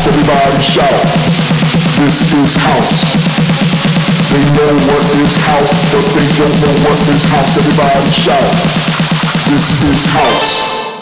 everybody shout. This is house. They know what is house, but they don't know what is house. Everybody shout. This is house.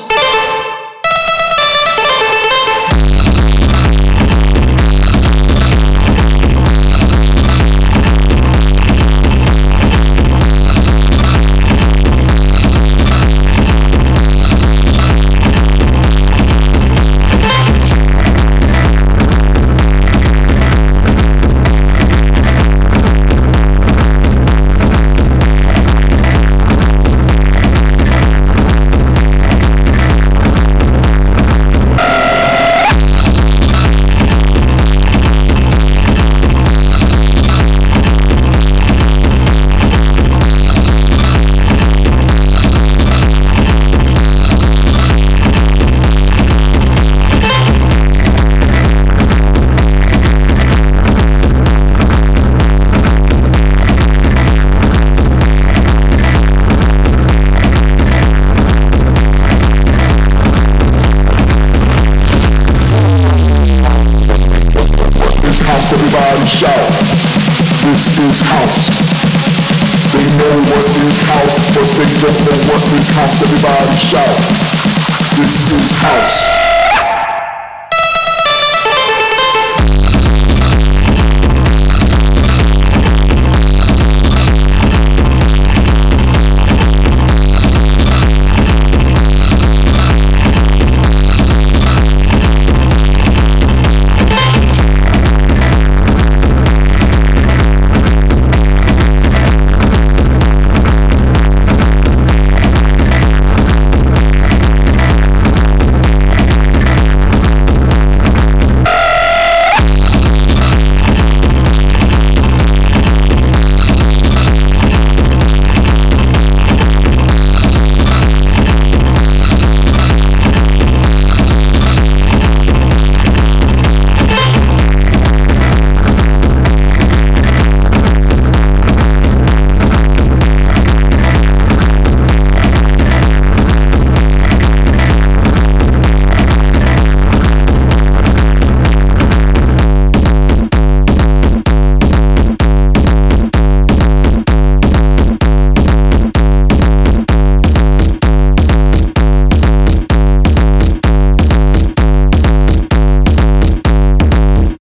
Everybody shout. This is house. They know what is house, but they don't know what is house. Everybody shout. This is house.